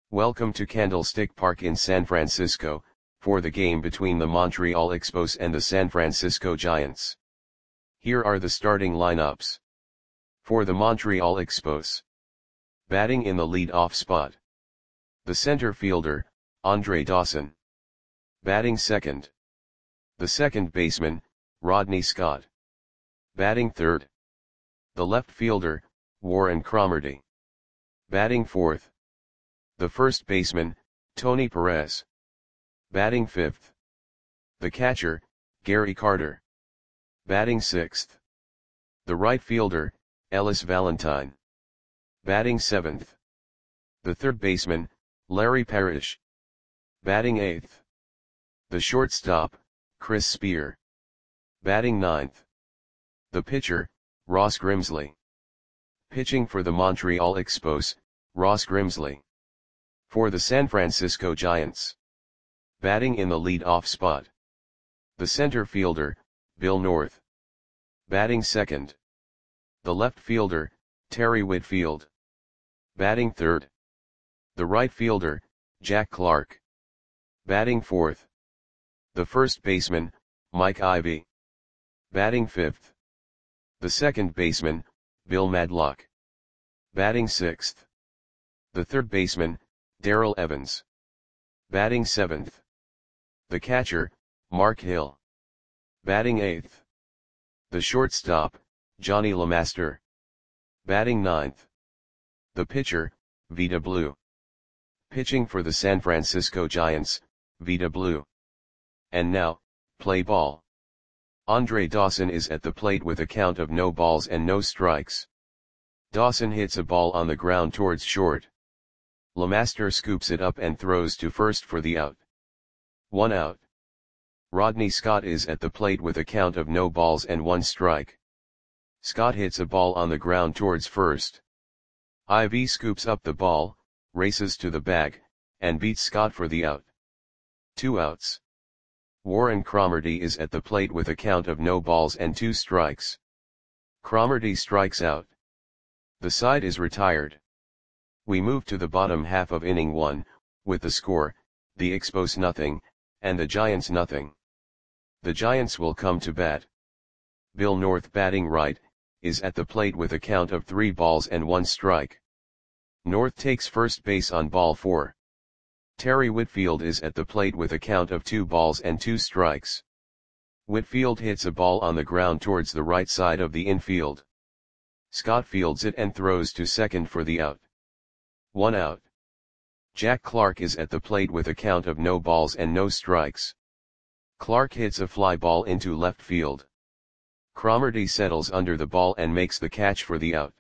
Welcome to Candlestick Park in San Francisco, for the game between the Montreal Expos and the San Francisco Giants. Here are the starting lineups. For the Montreal Expos. Batting in the lead-off spot. The center fielder, Andre Dawson. Batting second. The second baseman, Rodney Scott. Batting third. The left fielder, Warren Cromartie. Batting fourth. The first baseman, Tony Perez. Batting fifth. The catcher, Gary Carter. Batting sixth. The right fielder, Ellis Valentine. Batting seventh. The third baseman, Larry Parrish. Batting eighth. The shortstop, Chris Spear. Batting ninth. The pitcher, Ross Grimsley. Pitching for the Montreal Expos, Ross Grimsley. For the San Francisco Giants. Batting in the lead-off spot. The center fielder, Bill North. Batting second. The left fielder, Terry Whitfield. Batting third. The right fielder, Jack Clark. Batting fourth. The first baseman, Mike Ivy. Batting fifth. The second baseman, Bill Madlock. Batting sixth. The third baseman, Darrell Evans. Batting seventh. The catcher, Mark Hill. Batting eighth. The shortstop, Johnny LeMaster. Batting ninth. The pitcher, Vida Blue. Pitching for the San Francisco Giants, Vida Blue. And now, play ball. Andre Dawson is at the plate with a count of no balls and no strikes. Dawson hits a ball on the ground towards short. LeMaster scoops it up and throws to first for the out. 1 out. Rodney Scott is at the plate with a count of no balls and 1 strike. Scott hits a ball on the ground towards first. Ivy scoops up the ball, races to the bag, and beats Scott for the out. 2 outs. Warren Cromartie is at the plate with a count of no balls and 2 strikes. Cromartie strikes out. The side is retired. We move to the bottom half of inning 1, with the score, the Expos nothing, and the Giants nothing. The Giants will come to bat. Bill North, batting right, is at the plate with a count of 3 balls and 1 strike. North takes first base on ball 4. Terry Whitfield is at the plate with a count of 2 balls and 2 strikes. Whitfield hits a ball on the ground towards the right side of the infield. Scott fields it and throws to second for the out. 1 out. Jack Clark is at the plate with a count of no balls and no strikes. Clark hits a fly ball into left field. Cromartie settles under the ball and makes the catch for the out.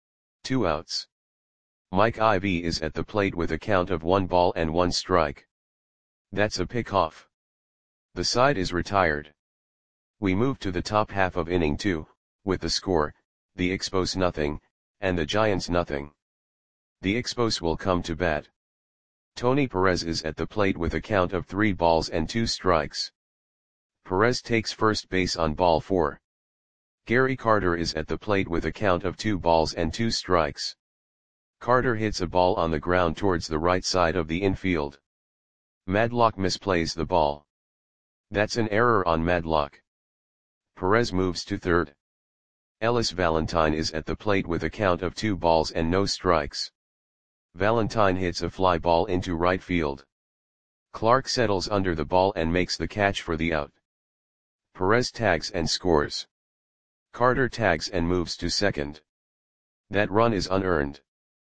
2 outs. Mike Ivy is at the plate with a count of 1 ball and 1 strike. That's a pickoff. The side is retired. We move to the top half of inning 2, with the score, the Expos nothing, and the Giants nothing. The Expos will come to bat. Tony Perez is at the plate with a count of 3 balls and 2 strikes. Perez takes first base on ball 4. Gary Carter is at the plate with a count of 2 balls and 2 strikes. Carter hits a ball on the ground towards the right side of the infield. Madlock misplays the ball. That's an error on Madlock. Perez moves to third. Ellis Valentine is at the plate with a count of 2 balls and no strikes. Valentine hits a fly ball into right field. Clark settles under the ball and makes the catch for the out. Perez tags and scores. Carter tags and moves to second. That run is unearned.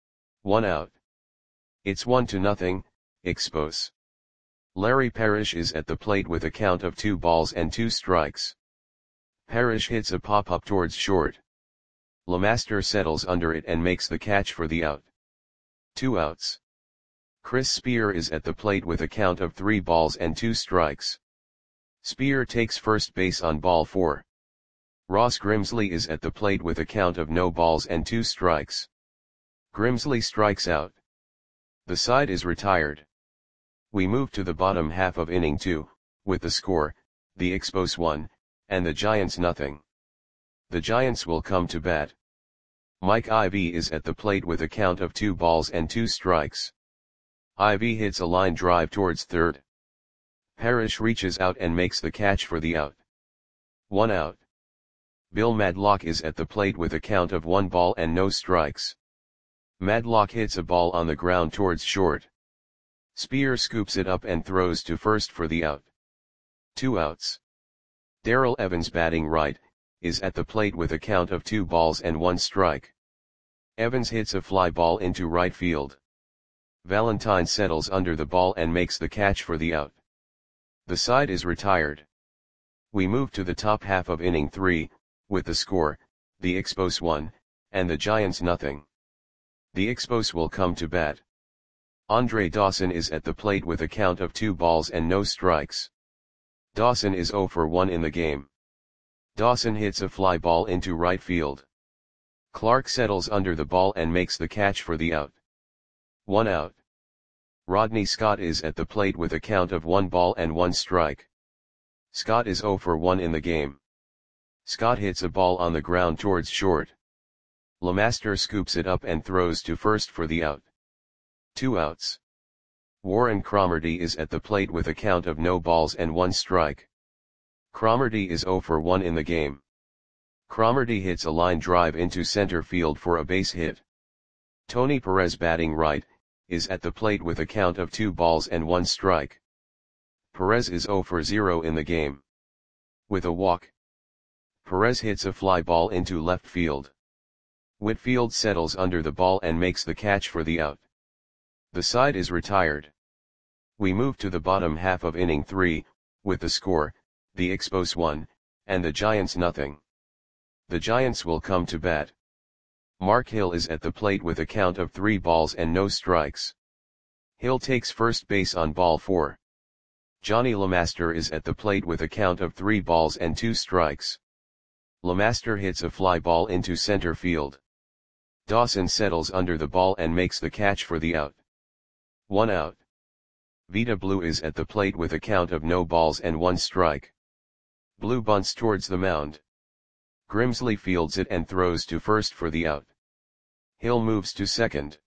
1 out. It's 1-0, Expos. Larry Parrish is at the plate with a count of 2 balls and 2 strikes. Parrish hits a pop-up towards short. LeMaster settles under it and makes the catch for the out. 2 outs. Chris Spear is at the plate with a count of 3 balls and 2 strikes. Spear takes first base on ball 4. Ross Grimsley is at the plate with a count of no balls and 2 strikes. Grimsley strikes out. The side is retired. We move to the bottom half of inning 2, with the score, the Expos 1, and the Giants nothing. The Giants will come to bat. Mike Ivy is at the plate with a count of 2 balls and 2 strikes. Ivy hits a line drive towards third. Parrish reaches out and makes the catch for the out. 1 out. Bill Madlock is at the plate with a count of 1 ball and no strikes. Madlock hits a ball on the ground towards short. Spear scoops it up and throws to first for the out. 2 outs. Darrell Evans, batting right, is at the plate with a count of 2 balls and 1 strike. Evans hits a fly ball into right field. Valentine settles under the ball and makes the catch for the out. The side is retired. We move to the top half of inning 3, with the score, the Expos 1, and the Giants nothing. The Expos will come to bat. Andre Dawson is at the plate with a count of 2 balls and no strikes. Dawson is 0 for 1 in the game. Dawson hits a fly ball into right field. Clark settles under the ball and makes the catch for the out. 1 out. Rodney Scott is at the plate with a count of 1 ball and 1 strike. Scott is 0 for 1 in the game. Scott hits a ball on the ground towards short. LeMaster scoops it up and throws to first for the out. 2 outs. Warren Cromartie is at the plate with a count of no balls and 1 strike. Cromartie is 0 for 1 in the game. Cromartie hits a line drive into center field for a base hit. Tony Perez, batting right, is at the plate with a count of 2 balls and 1 strike. Perez is 0 for 0 in the game. With a walk, Perez hits a fly ball into left field. Whitfield settles under the ball and makes the catch for the out. The side is retired. We move to the bottom half of inning 3, with the score, the Expos 1, and the Giants nothing. The Giants will come to bat. Mark Hill is at the plate with a count of 3 balls and no strikes. Hill takes first base on ball 4. Johnny LeMaster is at the plate with a count of 3 balls and 2 strikes. LeMaster hits a fly ball into center field. Dawson settles under the ball and makes the catch for the out. 1 out. Vita Blue is at the plate with a count of no balls and 1 strike. Blue bunts towards the mound. Grimsley fields it and throws to first for the out. Hill moves to second.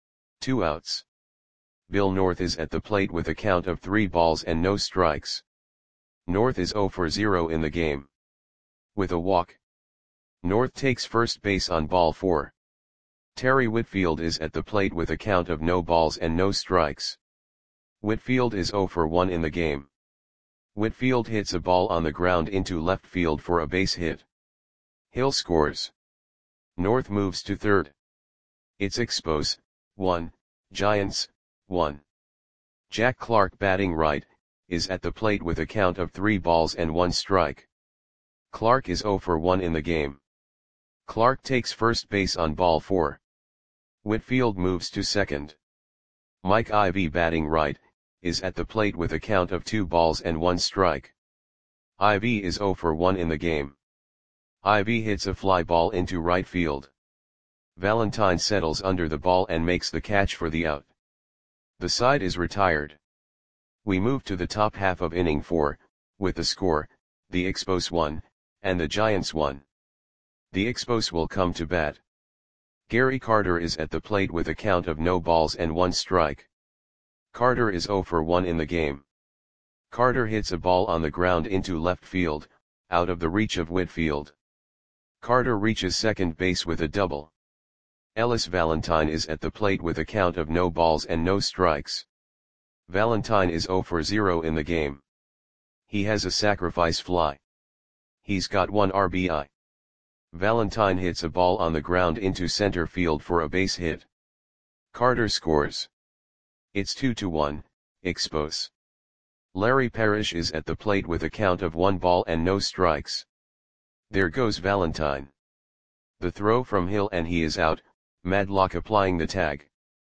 2 outs. Bill North is at the plate with a count of 3 balls and no strikes. North is 0 for 0 in the game. With a walk, North takes first base on ball 4. Terry Whitfield is at the plate with a count of no balls and no strikes. Whitfield is 0 for 1 in the game. Whitfield hits a ball on the ground into left field for a base hit. Hill scores. North moves to third. It's Expos 1, Giants 1. Jack Clark, batting right, is at the plate with a count of 3 balls and 1 strike. Clark is 0 for 1 in the game. Clark takes first base on ball 4. Whitfield moves to second. Mike Ivy, batting right, is at the plate with a count of 2 balls and 1 strike. Ivy is 0 for 1 in the game. Ivy hits a fly ball into right field. Valentine settles under the ball and makes the catch for the out. The side is retired. We move to the top half of inning 4, with the score, the Expos 1, and the Giants 1. The Expos will come to bat. Gary Carter is at the plate with a count of no balls and 1 strike. Carter is 0 for 1 in the game. Carter hits a ball on the ground into left field, out of the reach of Whitfield. Carter reaches second base with a double. Ellis Valentine is at the plate with a count of no balls and no strikes. Valentine is 0 for 0 in the game. He has a sacrifice fly. He's got 1 RBI. Valentine hits a ball on the ground into center field for a base hit. Carter scores. It's 2-1, Expos. Larry Parrish is at the plate with a count of 1 ball and no strikes. There goes Valentine. The throw from Hill and he is out, Madlock applying the tag.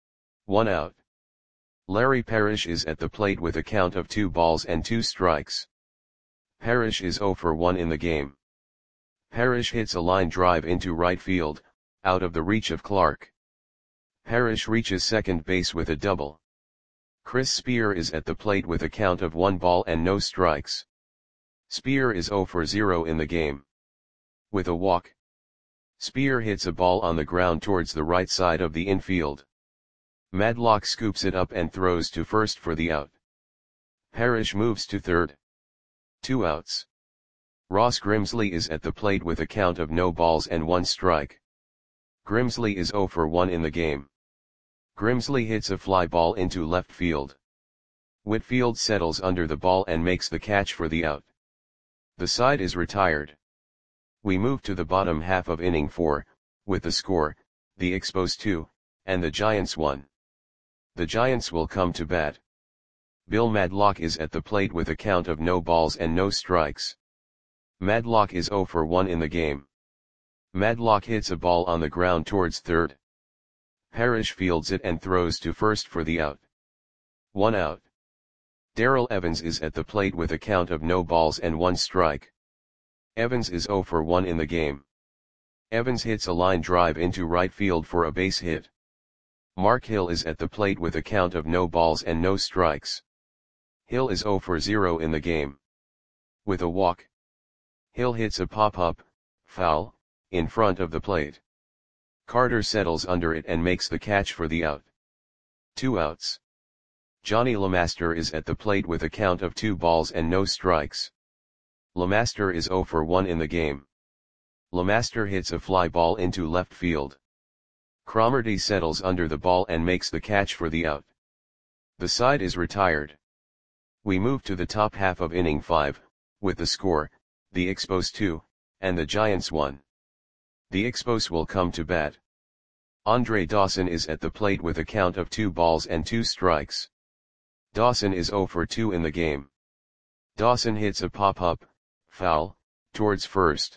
1 out. Larry Parrish is at the plate with a count of 2 balls and 2 strikes. Parrish is 0 for 1 in the game. Parrish hits a line drive into right field, out of the reach of Clark. Parrish reaches second base with a double. Chris Spear is at the plate with a count of 1 ball and no strikes. Spear is 0 for 0 in the game. With a walk, Spear hits a ball on the ground towards the right side of the infield. Madlock scoops it up and throws to first for the out. Parrish moves to third. 2 outs. Ross Grimsley is at the plate with a count of no balls and 1 strike. Grimsley is 0 for 1 in the game. Grimsley hits a fly ball into left field. Whitfield settles under the ball and makes the catch for the out. The side is retired. We move to the bottom half of inning 4, with the score, the Expos 2, and the Giants 1. The Giants will come to bat. Bill Madlock is at the plate with a count of no balls and no strikes. Madlock is 0 for 1 in the game. Madlock hits a ball on the ground towards third. Parrish fields it and throws to first for the out. 1 out. Darrell Evans is at the plate with a count of no balls and 1 strike. Evans is 0 for 1 in the game. Evans hits a line drive into right field for a base hit. Mark Hill is at the plate with a count of no balls and no strikes. Hill is 0 for 0 in the game. With a walk, Hill hits a pop-up, foul, in front of the plate. Carter settles under it and makes the catch for the out. 2 outs. Johnny LeMaster is at the plate with a count of 2 balls and no strikes. LeMaster is 0 for 1 in the game. LeMaster hits a fly ball into left field. Cromartie settles under the ball and makes the catch for the out. The side is retired. We move to the top half of inning 5, with the score, the Expos 2, and the Giants 1. The Expos will come to bat. Andre Dawson is at the plate with a count of 2 balls and 2 strikes. Dawson is 0 for 2 in the game. Dawson hits a pop-up, foul, towards first.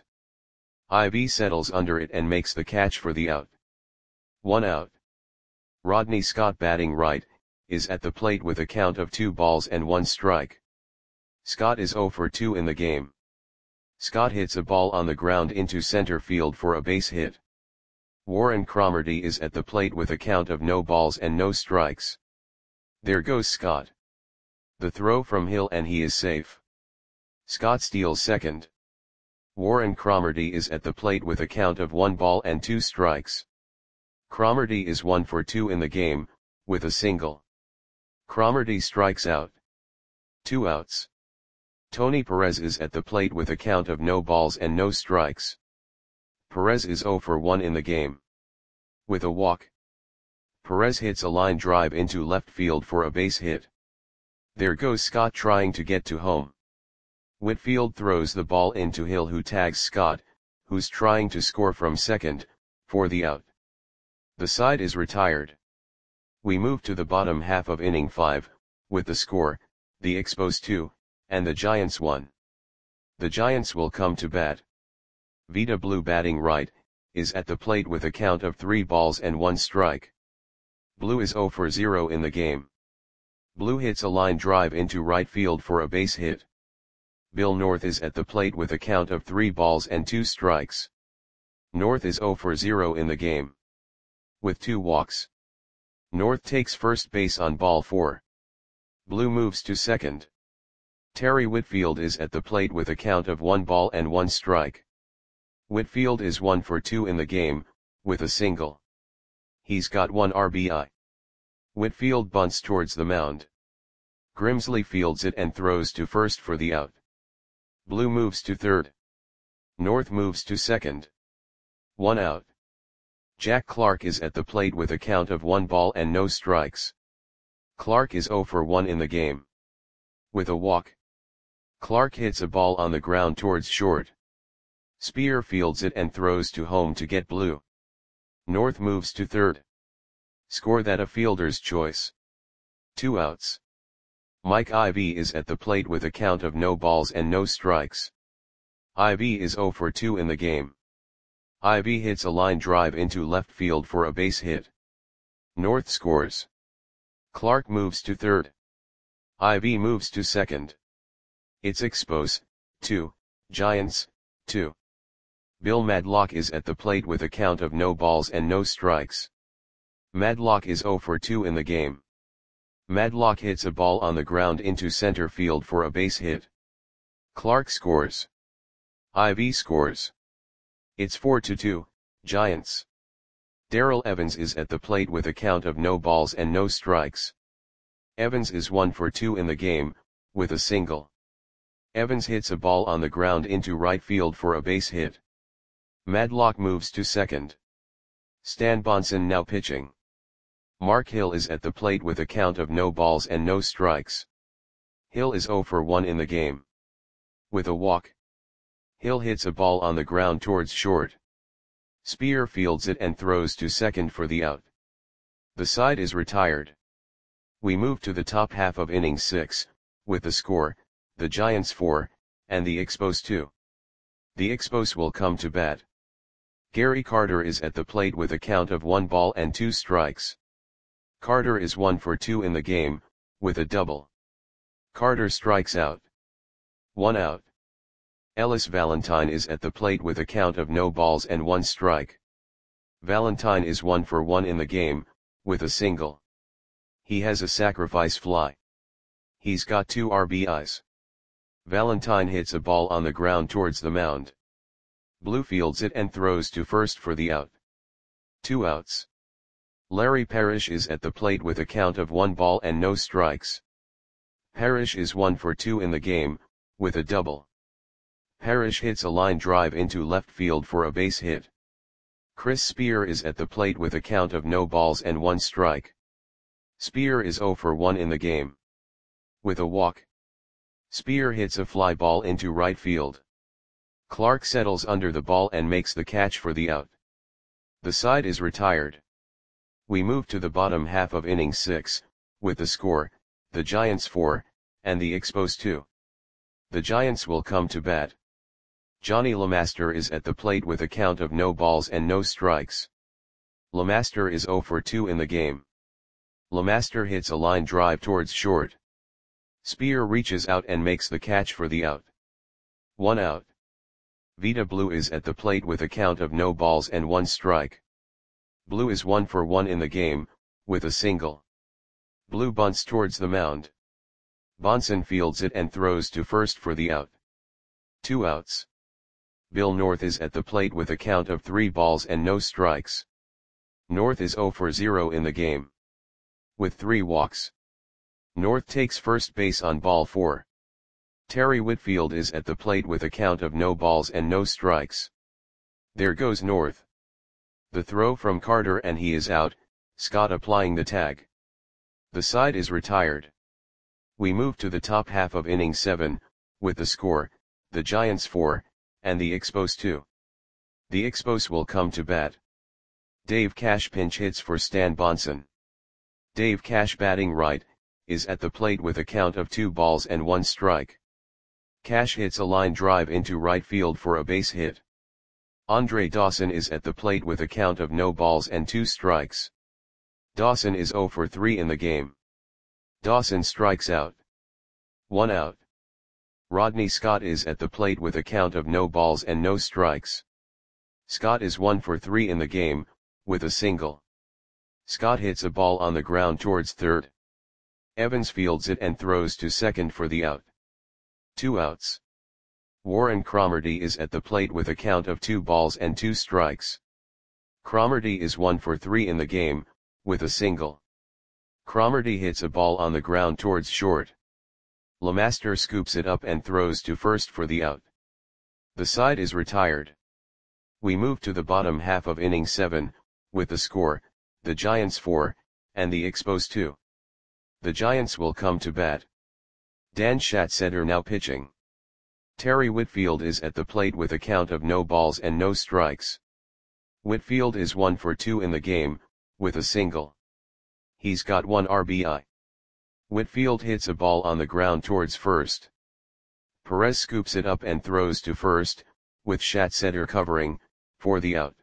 Ivy settles under it and makes the catch for the out. 1 out. Rodney Scott, batting right, is at the plate with a count of 2 balls and 1 strike. Scott is 0 for 2 in the game. Scott hits a ball on the ground into center field for a base hit. Warren Cromartie is at the plate with a count of no balls and no strikes. There goes Scott. The throw from Hill and he is safe. Scott steals second. Warren Cromartie is at the plate with a count of 1 ball and 2 strikes. Cromartie is 1 for 2 in the game, with a single. Cromartie strikes out. 2 outs. Tony Perez is at the plate with a count of no balls and no strikes. Perez is 0 for 1 in the game. With a walk, Perez hits a line drive into left field for a base hit. There goes Scott trying to get to home. Whitfield throws the ball into Hill, who tags Scott, who's trying to score from second, for the out. The side is retired. We move to the bottom half of inning 5, with the score, the Expos 2, and the Giants 1. The Giants will come to bat. Vida Blue, batting right, is at the plate with a count of 3 balls and 1 strike. Blue is 0 for 0 in the game. Blue hits a line drive into right field for a base hit. Bill North is at the plate with a count of 3 balls and 2 strikes. North is 0 for 0 in the game. With 2 walks, North takes first base on ball 4. Blue moves to second. Terry Whitfield is at the plate with a count of 1 ball and 1 strike. Whitfield is 1 for 2 in the game, with a single. He's got 1 RBI. Whitfield bunts towards the mound. Grimsley fields it and throws to first for the out. Blue moves to third. North moves to second. 1 out. Jack Clark is at the plate with a count of 1 ball and no strikes. Clark is 0 for 1 in the game. With a walk, Clark hits a ball on the ground towards short. Spear fields it and throws to home to get Blue. North moves to third. Score that a fielder's choice. 2 outs. Mike Ivy is at the plate with a count of no balls and no strikes. Ivy is 0 for 2 in the game. Ivy hits a line drive into left field for a base hit. North scores. Clark moves to third. Ivy moves to second. It's Expos 2, Giants 2. Bill Madlock is at the plate with a count of no balls and no strikes. Madlock is 0 for 2 in the game. Madlock hits a ball on the ground into center field for a base hit. Clark scores. Ivy scores. It's 4-2, Giants. Darrell Evans is at the plate with a count of no balls and no strikes. Evans is 1 for 2 in the game, with a single. Evans hits a ball on the ground into right field for a base hit. Madlock moves to second. Stan Bonson now pitching. Mark Hill is at the plate with a count of no balls and no strikes. Hill is 0 for 1 in the game. With a walk. Hill hits a ball on the ground towards short. Spear fields it and throws to second for the out. The side is retired. We move to the top half of inning 6, with the score, the Giants 4, and the Expos 2. The Expos will come to bat. Gary Carter is at the plate with a count of 1 ball and 2 strikes. Carter is 1 for 2 in the game, with a double. Carter strikes out. 1 out. Ellis Valentine is at the plate with a count of no balls and 1 strike. Valentine is 1 for 1 in the game, with a single. He has a sacrifice fly. He's got 2 RBIs. Valentine hits a ball on the ground towards the mound. Blue fields it and throws to first for the out. 2 outs. Larry Parrish is at the plate with a count of 1 ball and no strikes. Parrish is 1 for 2 in the game, with a double. Parrish hits a line drive into left field for a base hit. Chris Spear is at the plate with a count of no balls and 1 strike. Spear is 0 for 1 in the game. With a walk. Spear hits a fly ball into right field. Clark settles under the ball and makes the catch for the out. The side is retired. We move to the bottom half of inning 6, with the score, the Giants 4, and the Expos 2. The Giants will come to bat. Johnny LeMaster is at the plate with a count of no balls and no strikes. LeMaster is 0 for 2 in the game. LeMaster hits a line drive towards short. Spear reaches out and makes the catch for the out. 1 out. Vida Blue is at the plate with a count of no balls and 1 strike. Blue is 1 for 1 in the game, with a single. Blue bunts towards the mound. Bonson fields it and throws to first for the out. 2 outs. Bill North is at the plate with a count of 3 balls and no strikes. North is 0 for 0 in the game. With 3 walks. North takes first base on ball 4. Terry Whitfield is at the plate with a count of no balls and no strikes. There goes North. The throw from Carter and he is out, Scott applying the tag. The side is retired. We move to the top half of inning 7, with the score, the Giants 4, and the Expos 2. The Expos will come to bat. Dave Cash pinch hits for Stan Bonson. Dave Cash batting right, is at the plate with a count of 2 balls and 1 strike. Cash hits a line drive into right field for a base hit. Andre Dawson is at the plate with a count of no balls and 2 strikes. Dawson is 0 for 3 in the game. Dawson strikes out. 1 out. Rodney Scott is at the plate with a count of no balls and no strikes. Scott is 1 for 3 in the game, with a single. Scott hits a ball on the ground towards third. Evans fields it and throws to second for the out. 2 outs. Warren Cromartie is at the plate with a count of 2 balls and 2 strikes. Cromartie is 1 for 3 in the game, with a single. Cromartie hits a ball on the ground towards short. LeMaster scoops it up and throws to first for the out. The side is retired. We move to the bottom half of inning 7, with the score, the Giants 4, and the Expos 2. The Giants will come to bat. Dan Schatzeder now pitching. Terry Whitfield is at the plate with a count of no balls and no strikes. Whitfield is 1 for 2 in the game, with a single. He's got 1 RBI. Whitfield hits a ball on the ground towards first. Perez scoops it up and throws to first, with Schatzeder covering, for the out.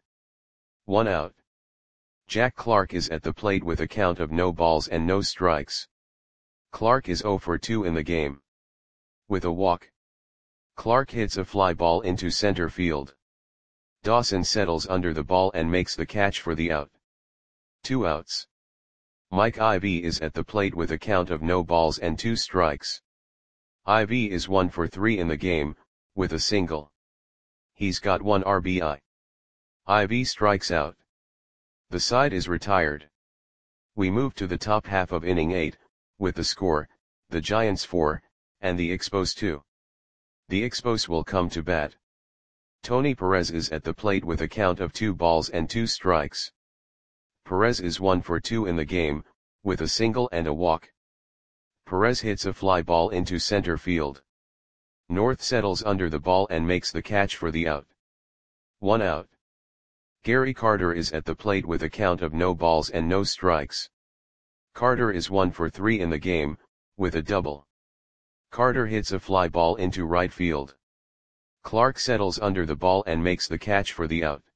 1 out. Jack Clark is at the plate with a count of no balls and no strikes. Clark is 0 for 2 in the game. With a walk. Clark hits a fly ball into center field. Dawson settles under the ball and makes the catch for the out. 2 outs. Mike Ivy is at the plate with a count of no balls and 2 strikes. Ivy is 1 for 3 in the game, with a single. He's got 1 RBI. Ivy strikes out. The side is retired. We move to the top half of inning 8, with the score, the Giants 4, and the Expos 2. The Expos will come to bat. Tony Perez is at the plate with a count of 2 balls and 2 strikes. Perez is 1 for 2 in the game, with a single and a walk. Perez hits a fly ball into center field. North settles under the ball and makes the catch for the out. 1 out. Gary Carter is at the plate with a count of no balls and no strikes. Carter is 1 for 3 in the game, with a double. Carter hits a fly ball into right field. Clark settles under the ball and makes the catch for the out.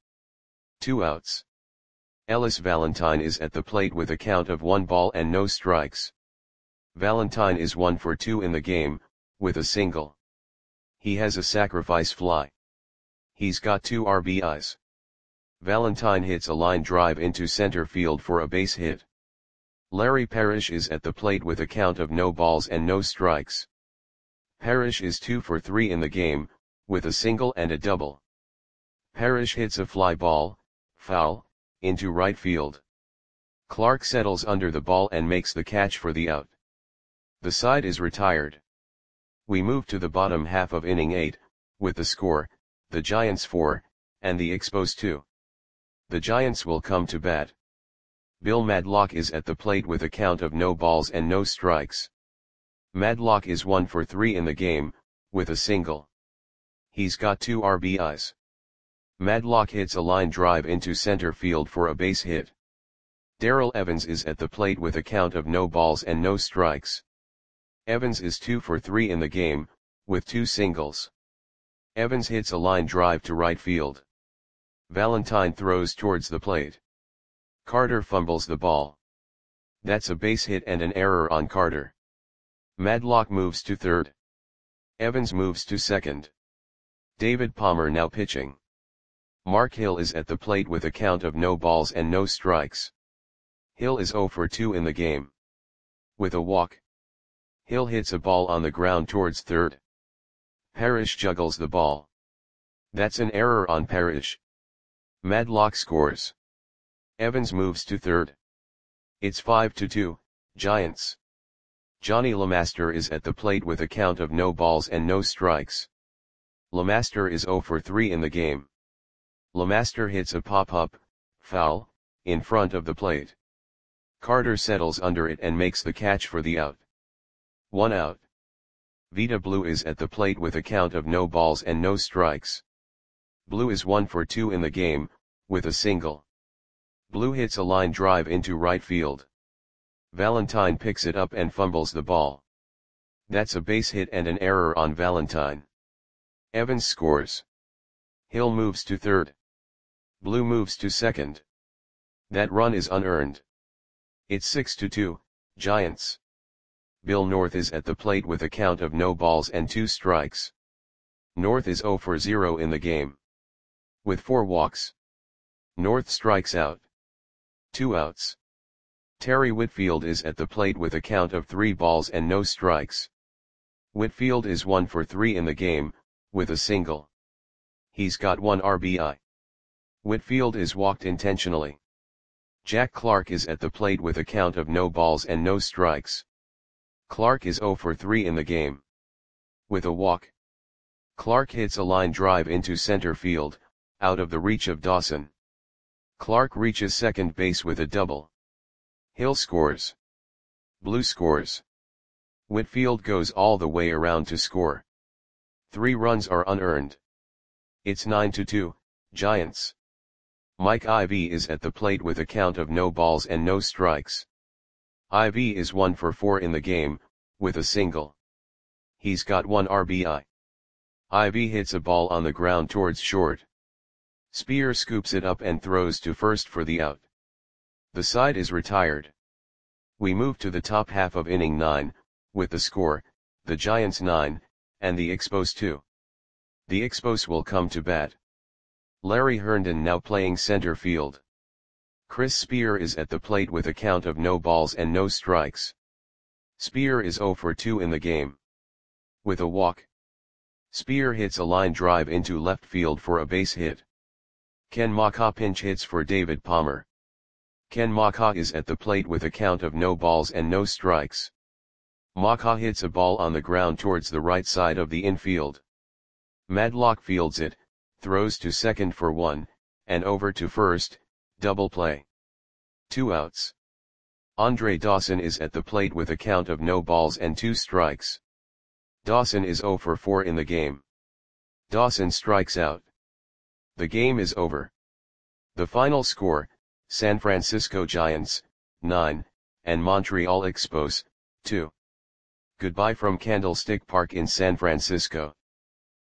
2 outs. Ellis Valentine is at the plate with a count of 1 ball and no strikes. Valentine is 1 for 2 in the game, with a single. He has a sacrifice fly. He's got 2 RBIs. Valentine hits a line drive into center field for a base hit. Larry Parrish is at the plate with a count of no balls and no strikes. Parrish is 2 for 3 in the game, with a single and a double. Parrish hits a fly ball, foul, into right field. Clark settles under the ball and makes the catch for the out. The side is retired. We move to the bottom half of inning 8, with the score, the Giants 4, and the Expos 2. The Giants will come to bat. Bill Madlock is at the plate with a count of no balls and no strikes. Madlock is 1 for 3 in the game, with a single. He's got 2 RBIs. Madlock hits a line drive into center field for a base hit. Darrell Evans is at the plate with a count of no balls and no strikes. Evans is 2 for 3 in the game, with 2 singles. Evans hits a line drive to right field. Valentine throws towards the plate. Carter fumbles the ball. That's a base hit and an error on Carter. Madlock moves to third. Evans moves to second. David Palmer now pitching. Mark Hill is at the plate with a count of no balls and no strikes. Hill is 0 for 2 in the game. With a walk. Hill hits a ball on the ground towards third. Parrish juggles the ball. That's an error on Parrish. Madlock scores. Evans moves to third. It's 5-2, Giants. Johnny LeMaster is at the plate with a count of no balls and no strikes. LeMaster is 0 for 3 in the game. LeMaster hits a pop-up, foul, in front of the plate. Carter settles under it and makes the catch for the out. 1 out. Vida Blue is at the plate with a count of no balls and no strikes. Blue is 1 for 2 in the game, with a single. Blue hits a line drive into right field. Valentine picks it up and fumbles the ball. That's a base hit and an error on Valentine. Evans scores. Hill moves to third. Blue moves to second. That run is unearned. It's 6-2, Giants. Bill North is at the plate with a count of no balls and 2 strikes. North is 0 for 0 in the game. With 4 walks. North strikes out. 2 outs. Terry Whitfield is at the plate with a count of 3 balls and no strikes. Whitfield is 1 for 3 in the game, with a single. He's got 1 RBI. Whitfield is walked intentionally. Jack Clark is at the plate with a count of no balls and no strikes. Clark is 0 for 3 in the game. With a walk. Clark hits a line drive into center field, out of the reach of Dawson. Clark reaches second base with a double. Hill scores. Blue scores. Whitfield goes all the way around to score. 3 runs are unearned. It's 9-2, Giants. Mike Ivy is at the plate with a count of no balls and no strikes. Ivy is 1 for 4 in the game, with a single. He's got 1 RBI. Ivy hits a ball on the ground towards short. Spear scoops it up and throws to first for the out. The side is retired. We move to the top half of inning 9, with the score, the Giants 9, and the Expos 2. The Expos will come to bat. Larry Herndon now playing center field. Chris Spear is at the plate with a count of no balls and no strikes. Spear is 0 for 2 in the game. With a walk. Spear hits a line drive into left field for a base hit. Ken Maka pinch hits for David Palmer. Ken Maka is at the plate with a count of no balls and no strikes. Maka hits a ball on the ground towards the right side of the infield. Madlock fields it, throws to second for 1, and over to first, double play. 2 outs. Andre Dawson is at the plate with a count of no balls and 2 strikes. Dawson is 0 for 4 in the game. Dawson strikes out. The game is over. The final score, San Francisco Giants, 9, and Montreal Expos, 2. Goodbye from Candlestick Park in San Francisco.